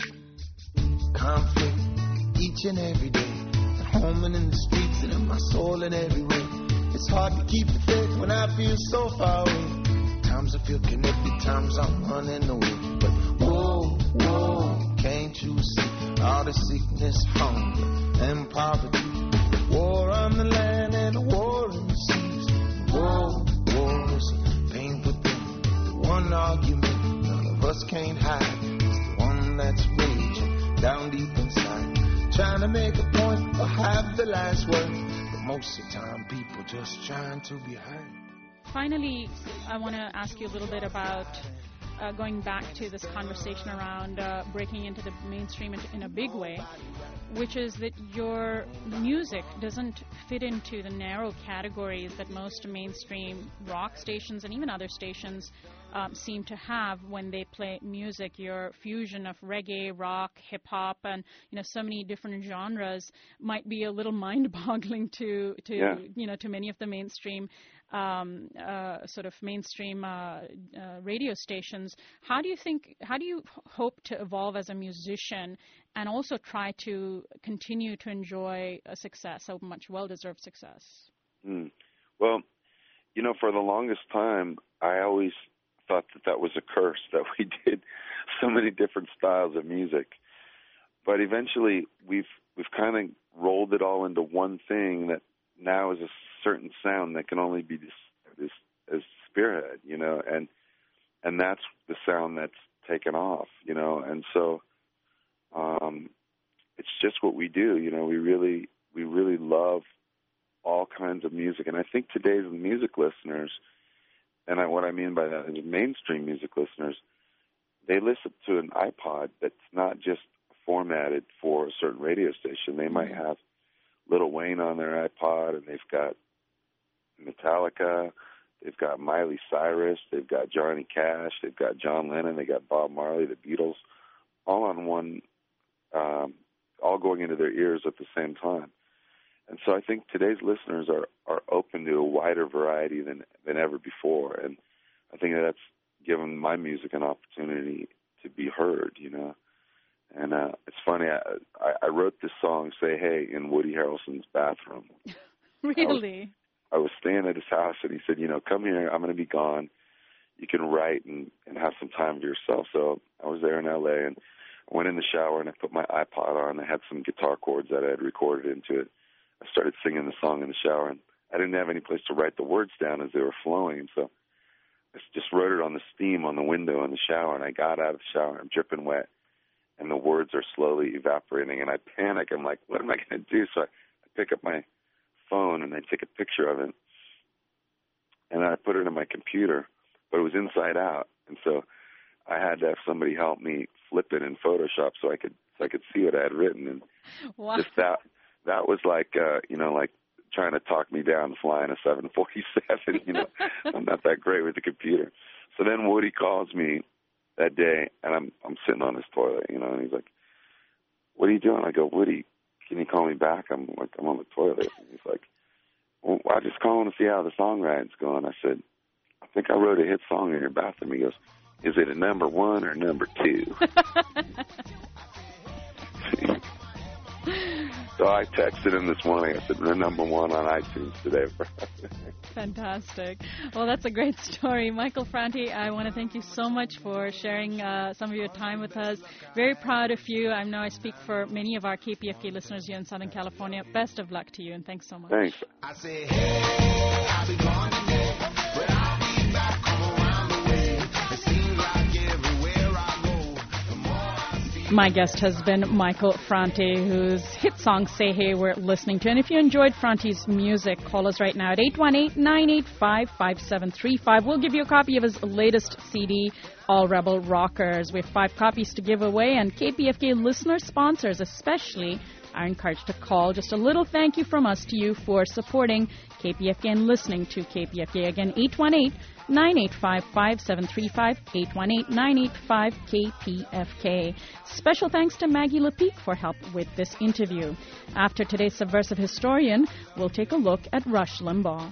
Conflict each and every day, at home and in the streets and in my soul in every way. It's hard to keep the faith when I feel so far away. Times I feel connected, times I'm running away. But whoa, whoa, can't you see all the sickness, hunger, and poverty? War on the land and a war in the seas. Whoa, war is a painful thing. The one argument none of us can't hide is the one that's raging down deep inside. Trying to make a point or have the last word, but most of the time people just trying to be heard. Finally, I want to ask you a little bit about uh, going back to this conversation around uh, breaking into the mainstream in, in a big way, which is that your music doesn't fit into the narrow categories that most mainstream rock stations and even other stations um, seem to have when they play music. Your fusion of reggae, rock, hip-hop, and you know so many different genres might be a little mind-boggling to to yeah. you know to many of the mainstream um, uh, sort of mainstream uh, uh, radio stations. How do you think? How do you hope to evolve as a musician and also try to continue to enjoy a success, a much well-deserved success? Mm. Well, you know, for the longest time, I always thought that that was a curse, that we did so many different styles of music. But eventually, we've we've kind of rolled it all into one thing that now is a certain sound that can only be this, this as Spearhead, you know, and and that's the sound that's taken off, you know, and so um, it's just what we do, you know. We really we really love all kinds of music, and I think today's music listeners, and I, what I mean by that is mainstream music listeners, they listen to an iPod that's not just formatted for a certain radio station. They might have Lil Wayne on their iPod, and they've got Metallica, they've got Miley Cyrus, they've got Johnny Cash, they've got John Lennon, they got Bob Marley, the Beatles, all on one, um, all going into their ears at the same time. And so I think today's listeners are, are open to a wider variety than than ever before, and I think that that's given my music an opportunity to be heard, you know. And uh, it's funny, I, I, I wrote this song, Say Hey, in Woody Harrelson's bathroom. Really? I was, I was staying at his house, and he said, you know, come here, I'm going to be gone. You can write and, and have some time to yourself. So I was there in L A, and I went in the shower, and I put my iPod on. I had some guitar chords that I had recorded into it. I started singing the song in the shower, and I didn't have any place to write the words down as they were flowing, so I just wrote it on the steam on the window in the shower, and I got out of the shower. I'm dripping wet, and the words are slowly evaporating, and I panic. I'm like, what am I going to do? So I, I pick up my phone, and I take a picture of it, and I put it in my computer, but it was inside out, and so I had to have somebody help me flip it in Photoshop so I could so I could see what I had written, and wow. just that that was like uh, you know like trying to talk me down flying a seven forty-seven. You know, I'm not that great with the computer. So then Woody calls me that day, and I'm I'm sitting on his toilet, you know, and he's like, "What are you doing?" I go, "Woody, can you call me back? I'm like I'm on the toilet." And he's like, "Well, I just calling to see how the songwriting's going." I said, "I think I wrote a hit song in your bathroom." He goes, "Is it a number one or number two?" So I texted him this morning. I said, we're number one on iTunes today. Fantastic. Well, that's a great story. Michael Franti, I want to thank you so much for sharing uh, some of your time with us. Very proud of you. I know I speak for many of our K P F K listeners here in Southern California. Best of luck to you, and thanks so much. Thanks. I say, hey, I'll be gone today, but I'll be back, come around the way. It seems like everywhere I go, the more I see. My guest has been Michael Franti, whose hit song Say Hey we're listening to. And if you enjoyed Franti's music, call us right now at eight one eight, nine eight five, five seven three five. We'll give you a copy of his latest C D, All Rebel Rockers. We have five copies to give away, and K P F K listener sponsors especially are encouraged to call. Just a little thank you from us to you for supporting K P F K and listening to K P F K. Again, eight one eight, nine eight five, five seven three five, eight one eight, nine eight five, K P F K. Special thanks to Maggie Lepeak for help with this interview. After today's Subversive Historian, we'll take a look at Rush Limbaugh.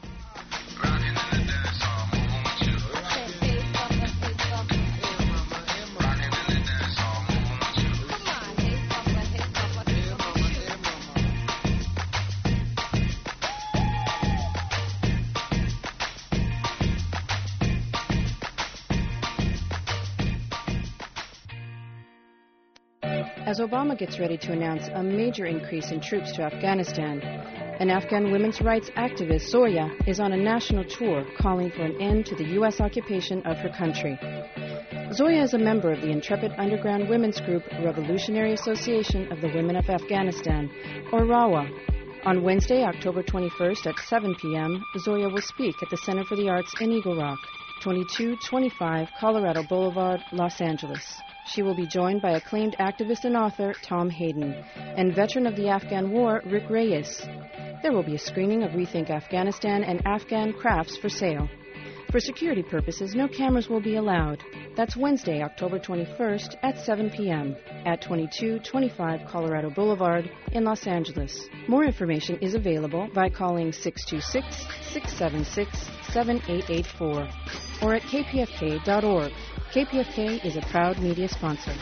As Obama gets ready to announce a major increase in troops to Afghanistan, an Afghan women's rights activist, Zoya, is on a national tour calling for an end to the U S occupation of her country. Zoya is a member of the intrepid underground women's group Revolutionary Association of the Women of Afghanistan, or RAWA. On Wednesday, October twenty-first at seven p.m., Zoya will speak at the Center for the Arts in Eagle Rock, twenty-two twenty-five Colorado Boulevard, Los Angeles. She will be joined by acclaimed activist and author Tom Hayden and veteran of the Afghan War, Rick Reyes. There will be a screening of Rethink Afghanistan and Afghan crafts for sale. For security purposes, no cameras will be allowed. That's Wednesday, October twenty-first at seven p.m. at twenty-two twenty-five Colorado Boulevard in Los Angeles. More information is available by calling six two six, six seven six, seven eight eight four or at k p f k dot org. K P F K is a proud media sponsor.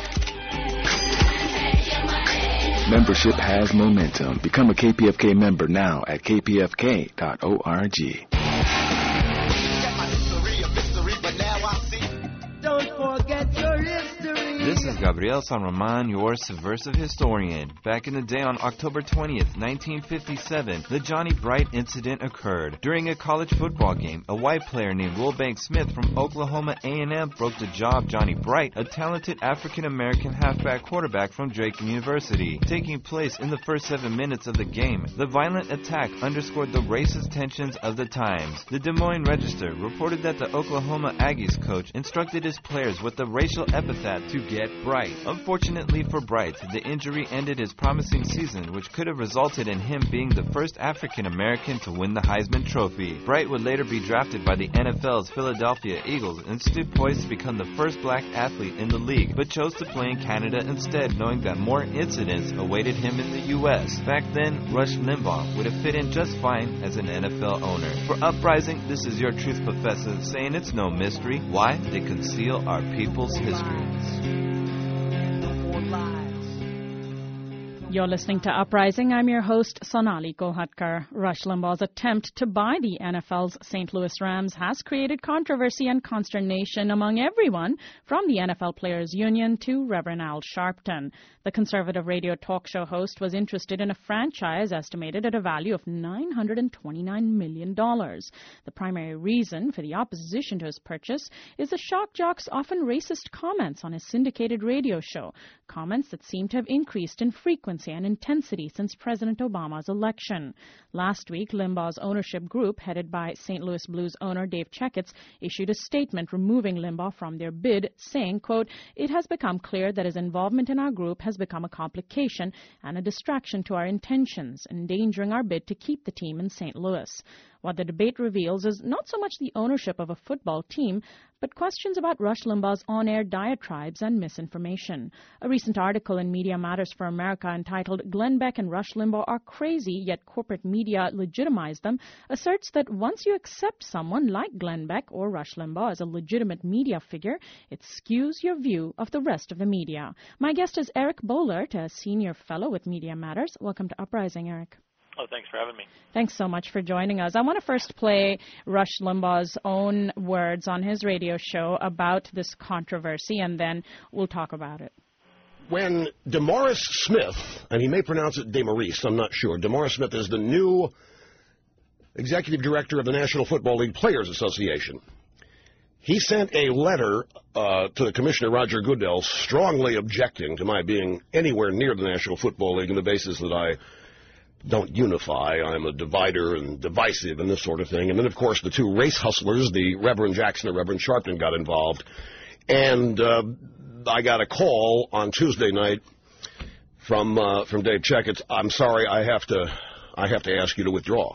Membership has momentum. Become a K P F K member now at k p f k dot org. Don't forget your history. This is Gabriel San Roman, your subversive historian. Back in the day on October twentieth, nineteen fifty-seven, the Johnny Bright incident occurred. During a college football game, a white player named Wilbank Smith from Oklahoma A and M broke the jaw of Johnny Bright, a talented African-American halfback quarterback from Drake University. Taking place in the first seven minutes of the game, the violent attack underscored the racist tensions of the times. The Des Moines Register reported that the Oklahoma Aggies coach instructed his players with the racial epithet to get Bright. Unfortunately for Bright, the injury ended his promising season, which could have resulted in him being the first African-American to win the Heisman Trophy. Bright would later be drafted by the N F L's Philadelphia Eagles and stood poised to become the first black athlete in the league, but chose to play in Canada instead, knowing that more incidents awaited him in the U S. Back then, Rush Limbaugh would have fit in just fine as an N F L owner. For Uprising, this is your truth professor saying it's no mystery why they conceal our people's histories. You're listening to Uprising. I'm your host, Sonali Kohatkar. Rush Limbaugh's attempt to buy the N F L's Saint Louis Rams has created controversy and consternation among everyone, from the N F L Players Union to Reverend Al Sharpton. The conservative radio talk show host was interested in a franchise estimated at a value of nine hundred twenty-nine million dollars. The primary reason for the opposition to his purchase is the shock jock's often racist comments on his syndicated radio show, comments that seem to have increased in frequency and intensity since President Obama's election. Last week, Limbaugh's ownership group, headed by Saint Louis Blues owner Dave Checketts, issued a statement removing Limbaugh from their bid, saying, quote, "It has become clear that his involvement in our group has become a complication and a distraction to our intentions, endangering our bid to keep the team in Saint Louis." What the debate reveals is not so much the ownership of a football team, but questions about Rush Limbaugh's on-air diatribes and misinformation. A recent article in Media Matters for America entitled "Glenn Beck and Rush Limbaugh are crazy, yet corporate media legitimize them," asserts that once you accept someone like Glenn Beck or Rush Limbaugh as a legitimate media figure, it skews your view of the rest of the media. My guest is Eric Boehlert, a senior fellow with Media Matters. Welcome to Uprising, Eric. Oh, thanks for having me. Thanks so much for joining us. I want to first play Rush Limbaugh's own words on his radio show about this controversy, and then we'll talk about it. When DeMaurice Smith, and he may pronounce it DeMaurice, I'm not sure, DeMaurice Smith is the new executive director of the National Football League Players Association. He sent a letter uh, to the Commissioner, Roger Goodell, strongly objecting to my being anywhere near the National Football League on the basis that I don't unify, I'm a divider and divisive and this sort of thing. And then, of course, the two race hustlers, the Reverend Jackson and Reverend Sharpton, got involved. And uh, I got a call on Tuesday night from uh, from Dave Checketts. I'm sorry, I have to I have to ask you to withdraw.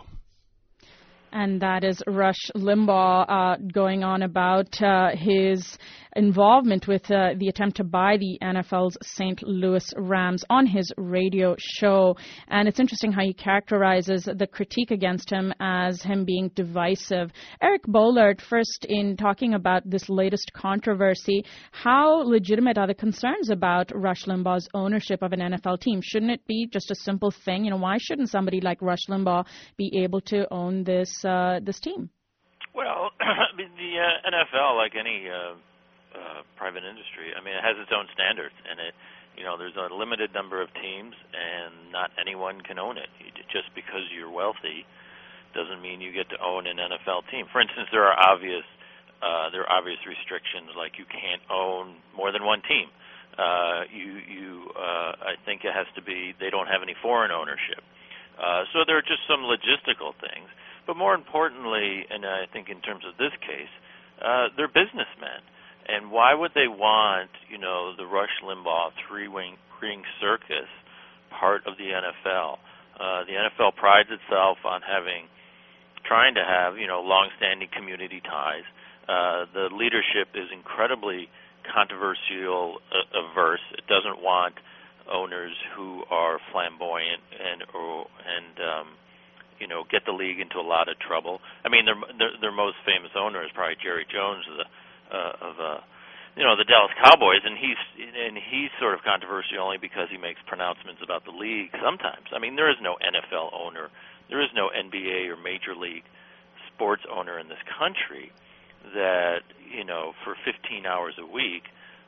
And that is Rush Limbaugh uh, going on about uh, his involvement with uh, the attempt to buy the N F L's Saint Louis Rams on his radio show. And it's interesting how he characterizes the critique against him as him being divisive. Eric Boehlert, first in talking about this latest controversy, how legitimate are the concerns about Rush Limbaugh's ownership of an N F L team? Shouldn't it be just a simple thing? You know, why shouldn't somebody like Rush Limbaugh be able to own this uh, this team? Well, the uh, N F L, like any uh, uh, private industry, I mean, it has its own standards, and it, you know, there's a limited number of teams, and not anyone can own it. You, just because you're wealthy doesn't mean you get to own an N F L team. For instance, there are obvious uh, there are obvious restrictions, like you can't own more than one team. Uh, you, you, uh, I think it has to be they don't have any foreign ownership. Uh, so there are just some logistical things. But more importantly, and I think in terms of this case, uh, they're businessmen. And why would they want, you know, the Rush Limbaugh three-ring ring circus part of the N F L? Uh, the N F L prides itself on having, trying to have, you know, long-standing community ties. Uh, the leadership is incredibly controversial uh, averse. It doesn't want owners who are flamboyant and or, and um, you know, get the league into a lot of trouble. I mean, their their, their most famous owner is probably Jerry Jones of the, uh, of uh, you know, the Dallas Cowboys, and he's and he's sort of controversial only because he makes pronouncements about the league sometimes. I mean, there is no N F L owner, there is no N B A or Major League sports owner in this country that, you know, for fifteen hours a week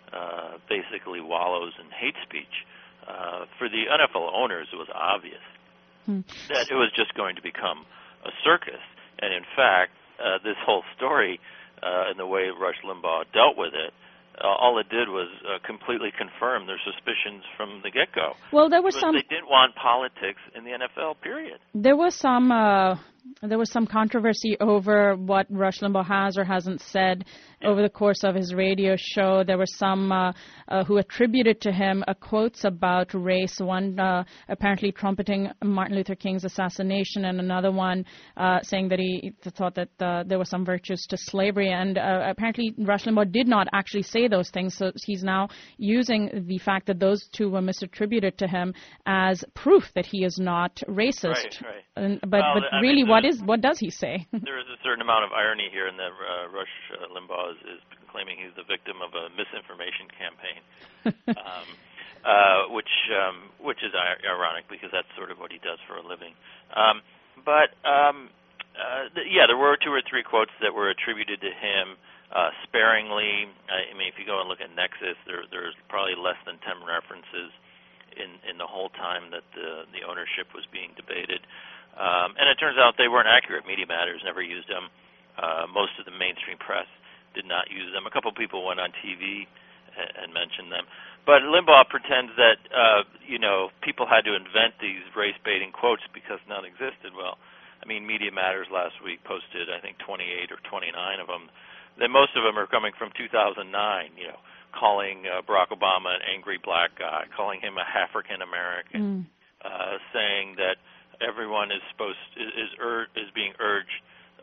uh, basically wallows in hate speech. Uh, for the N F L owners, it was obvious that it was just going to become a circus. And in fact, uh, this whole story uh, and the way Rush Limbaugh dealt with it, uh, all it did was uh, completely confirm their suspicions from the get-go. Well, there was but some... They didn't want politics in the N F L, period. There was some... Uh... There was some controversy over what Rush Limbaugh has or hasn't said over the course of his radio show. There were some uh, uh, who attributed to him uh, quotes about race, one uh, apparently trumpeting Martin Luther King's assassination, and another one uh, saying that he thought that uh, there were some virtues to slavery. And uh, apparently Rush Limbaugh did not actually say those things, so he's now using the fact that those two were misattributed to him as proof that he is not racist. Right, right. And, but well, but I really, mean, what is what does he say? There is a certain amount of irony here in that uh, Rush uh, Limbaugh is, is claiming he's the victim of a misinformation campaign, um, uh, which um, which is ironic because that's sort of what he does for a living. Um, but um, uh, th- yeah, there were two or three quotes that were attributed to him uh, sparingly. I mean, if you go and look at Nexus, there there's probably less than ten references in in the whole time that the the ownership was being debated. Um, and it turns out they weren't accurate. Media Matters never used them. Uh, most of the mainstream press did not use them. A couple people went on T V and, and mentioned them. But Limbaugh pretends that, uh, you know, people had to invent these race-baiting quotes because none existed. Well, I mean, Media Matters last week posted, I think, twenty-eight or twenty-nine of them. Then most of them are coming from two thousand nine, you know, calling uh, Barack Obama an angry black guy, calling him a African-American, mm. uh, saying that everyone is supposed is is, ur- is being urged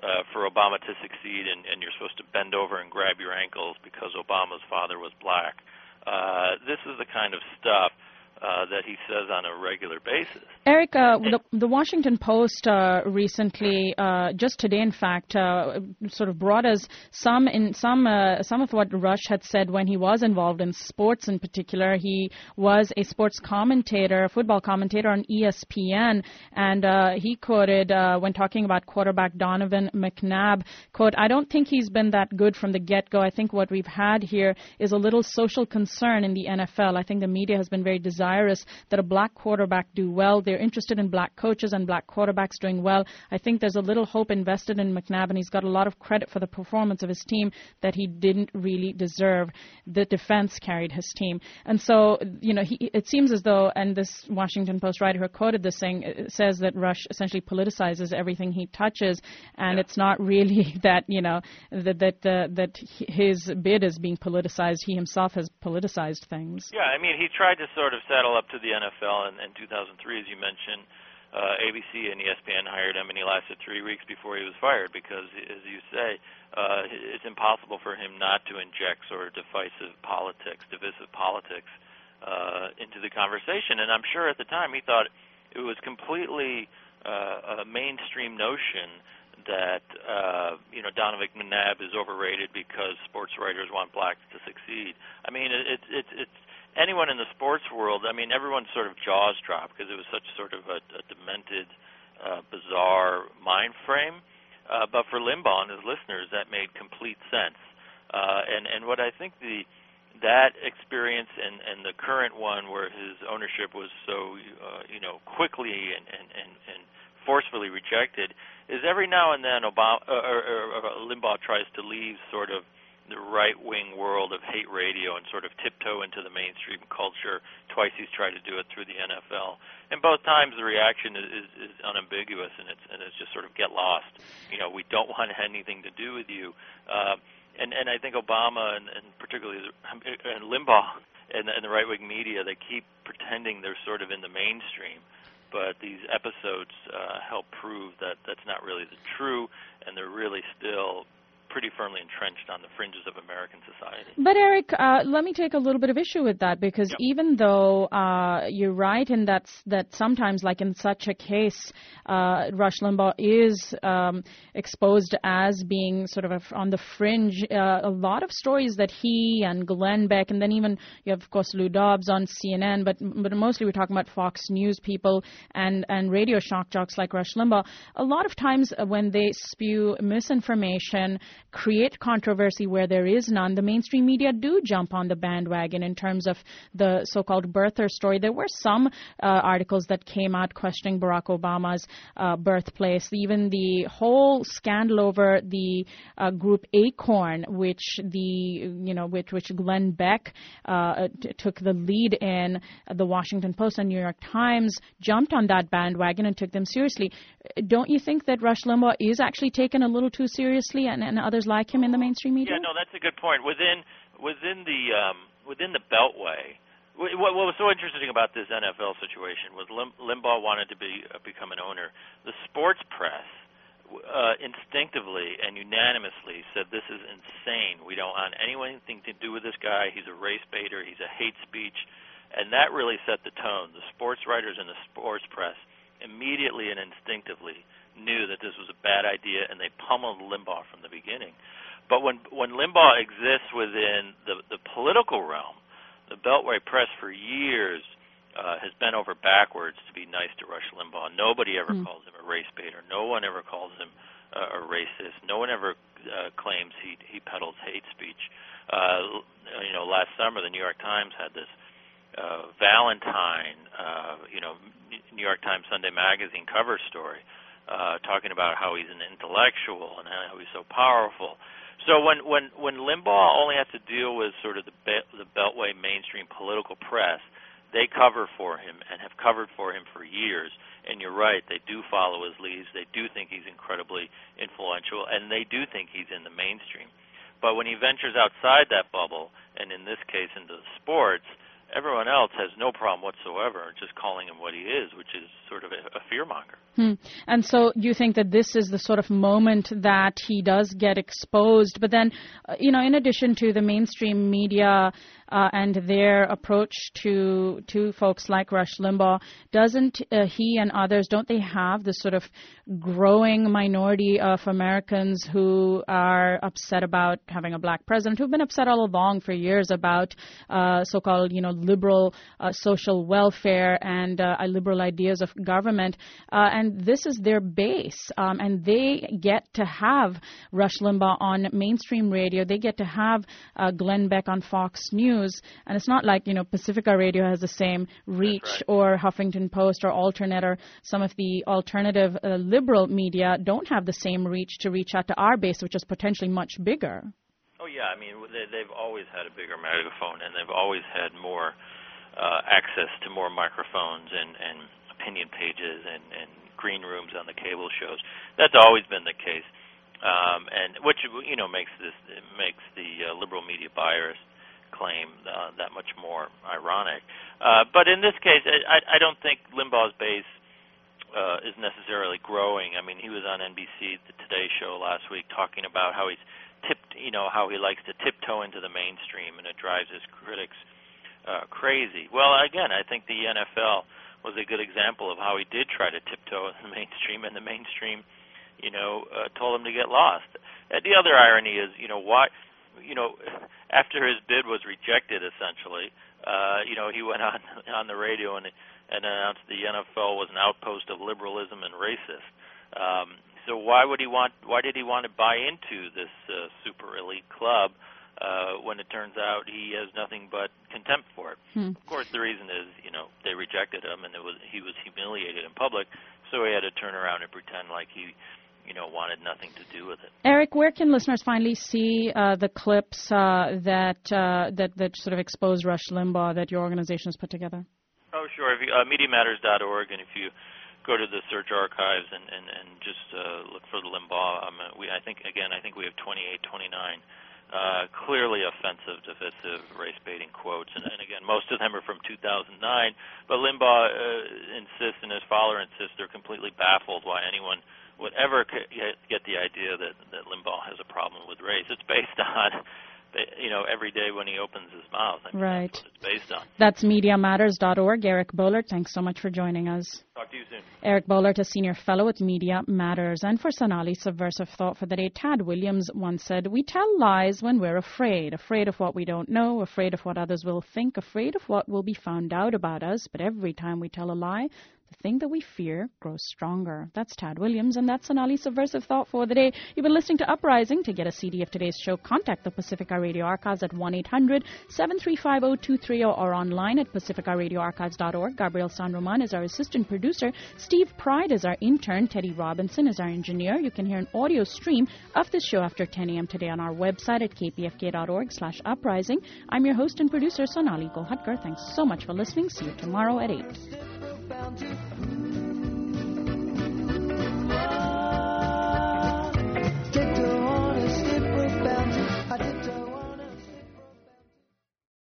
uh, for Obama to succeed, and, and you're supposed to bend over and grab your ankles because Obama's father was black. Uh, this is the kind of stuff Uh, that he says on a regular basis. Eric, uh, the, the Washington Post uh, recently, uh, just today, in fact, uh, sort of brought us some in some uh, some of what Rush had said when he was involved in sports. In particular, he was a sports commentator, a football commentator on E S P N, and uh, he quoted uh, when talking about quarterback Donovan McNabb, quote, "I don't think he's been that good from the get-go. I think what we've had here is a little social concern in the N F L. I think the media has been very desirous that a black quarterback do well. They're interested in black coaches and black quarterbacks doing well. I think there's a little hope invested in McNabb, and he's got a lot of credit for the performance of his team that he didn't really deserve. The defense carried his team." And so, you know, he, it seems as though, and this Washington Post writer who quoted this thing says that Rush essentially politicizes everything he touches, and yeah. it's not really that, you know, that that uh, that his bid is being politicized. He himself has politicized things. Yeah, I mean, he tried to sort of saddle up to the N F L in, in two thousand three, as you mentioned. Uh, A B C and E S P N hired him, and he lasted three weeks before he was fired because, as you say, uh, it's impossible for him not to inject sort of divisive politics, divisive politics uh, into the conversation. And I'm sure at the time he thought it was completely uh, a mainstream notion that uh, you know Donovan McNabb is overrated because sports writers want blacks to succeed. I mean, it's it, it, it's anyone in the sports world, I mean, everyone's sort of jaws dropped because it was such sort of a, a demented, uh, bizarre mind frame. Uh, but for Limbaugh and his listeners, that made complete sense. Uh, and, and what I think the that experience and, and the current one where his ownership was so, uh, you know, quickly and, and, and, and forcefully rejected is every now and then Obama, uh, or, or, or Limbaugh tries to leave sort of the right-wing world of hate radio and sort of tiptoe into the mainstream culture. Twice he's tried to do it through the N F L, and both times the reaction is, is, is unambiguous, and it's and it's just sort of get lost. You know, we don't want anything to do with you. Uh, and and I think Obama and, and particularly the, and Limbaugh and, and the right-wing media, they keep pretending they're sort of in the mainstream. But these episodes uh, help prove that that's not really the true, and they're really still pretty firmly entrenched on the fringes of American society. But Eric, uh, let me take a little bit of issue with that because yep. even though uh, you're right in that that sometimes, like in such a case, uh, Rush Limbaugh is um, exposed as being sort of a, on the fringe. Uh, a lot of stories that he and Glenn Beck, and then even you have of course Lou Dobbs on C N N, but but mostly we're talking about Fox News people and and radio shock jocks like Rush Limbaugh. A lot of times when they spew misinformation, create controversy where there is none, the mainstream media do jump on the bandwagon in terms of the so-called birther story. There were some uh, articles that came out questioning Barack Obama's uh, birthplace. Even the whole scandal over the uh, group Acorn, which the you know which which Glenn Beck uh, t- took the lead in, uh, the Washington Post and New York Times jumped on that bandwagon and took them seriously. Don't you think that Rush Limbaugh is actually taken a little too seriously, and, and others like him in the mainstream media? Yeah, no, that's a good point. Within within the um, within the Beltway, what, what was so interesting about this N F L situation was Lim, Limbaugh wanted to be uh, become an owner. The sports press uh, instinctively and unanimously said this is insane. We don't want anything to do with this guy. He's a race baiter. He's a hate speech, and that really set the tone. The sports writers and the sports press immediately and instinctively knew that this was a bad idea, and they pummeled Limbaugh from the beginning. But when when Limbaugh exists within the, the political realm, the Beltway press for years uh, has bent over backwards to be nice to Rush Limbaugh. Nobody ever mm. calls him a race baiter. No one ever calls him uh, a racist. No one ever uh, claims he he peddles hate speech. Uh, you know, last summer the New York Times had this uh, Valentine, uh, you know, New York Times Sunday Magazine cover story. Uh, talking about how he's an intellectual and how he's so powerful. So when when when Limbaugh only has to deal with sort of the be- the Beltway mainstream political press, they cover for him and have covered for him for years. And you're right, they do follow his leads. They do think he's incredibly influential, and they do think he's in the mainstream. But when he ventures outside that bubble, and in this case into sports, everyone else has no problem whatsoever just calling him what he is, which is sort of a, a fearmonger. Hmm. And so you think that this is the sort of moment that he does get exposed. But then, uh, you know, in addition to the mainstream media uh, and their approach to to folks like Rush Limbaugh, doesn't uh, he and others, don't they have this sort of growing minority of Americans who are upset about having a black president, who've been upset all along for years about uh, so-called, you know, liberal uh, social welfare and uh, liberal ideas of government, uh, and this is their base, um, and they get to have Rush Limbaugh on mainstream radio. They get to have uh, Glenn Beck on Fox News, and it's not like, you know, Pacifica Radio has the same reach, right, or Huffington Post or Alternate or some of the alternative uh, liberal media don't have the same reach to reach out to our base, which is potentially much bigger. Oh, yeah. I mean, they, they've always had a bigger megaphone, and they've always had more uh, access to more microphones and, and opinion pages and, and green rooms on the cable shows. That's always been the case, um, and which, you know, makes this makes the uh, liberal media bias claim uh, that much more ironic. Uh, but in this case, I, I don't think Limbaugh's base uh, is necessarily growing. I mean, he was on N B C, the Today Show last week, talking about how he's tipped, you know, how he likes to tiptoe into the mainstream, and it drives his critics uh, crazy. Well, again, I think the N F L was a good example of how he did try to tiptoe in the mainstream, and the mainstream, you know, uh, told him to get lost. And the other irony is, you know, why, you know, after his bid was rejected, essentially, uh, you know, he went on on the radio and and announced the N F L was an outpost of liberalism and racist. Um, so why would he want? Why did he want to buy into this uh, super elite club uh, when it turns out he has nothing but contempt for it? Hmm. Of course, the reason is, you know, they rejected him, and it was he was humiliated in public, so he had to turn around and pretend like he, you know, wanted nothing to do with it. Eric, where can listeners finally see uh, the clips uh, that uh, that that sort of expose Rush Limbaugh that your organization has put together? Oh, sure. If you, uh, media matters dot org, and if you go to the search archives and, and, and just uh, look for the Limbaugh, um, we I think again I think we have twenty-eight, twenty-nine uh, clearly offensive, divisive, race-baiting quotes, and, and again most of them are from two thousand nine. But Limbaugh uh, insists, and his follower insists, they're completely baffled why anyone would ever get the idea that, that Limbaugh has a problem with race. It's based on, you know, every day when he opens his mouth. I mean, right. That's what it's based on. That's media matters dot org. Eric Boehlert, thanks so much for joining us. Talk to you soon. Eric Boehlert, a senior fellow at Media Matters. And for Sonali, subversive thought for the day, Tad Williams once said, "We tell lies when we're afraid, afraid of what we don't know, afraid of what others will think, afraid of what will be found out about us. But every time we tell a lie, the thing that we fear grows stronger." That's Tad Williams, and that's Sonali's subversive thought for the day. You've been listening to Uprising. To get a C D of today's show, contact the Pacifica Radio Archives at one eight hundred, seven three five, zero two three zero or online at pacifica radio archives dot org. Gabriel San Roman is our assistant producer. Steve Pride is our intern. Teddy Robinson is our engineer. You can hear an audio stream of this show after ten a.m. today on our website at k p f k dot org slash uprising. I'm your host and producer, Sonali Gohatkar. Thanks so much for listening. See you tomorrow at eight.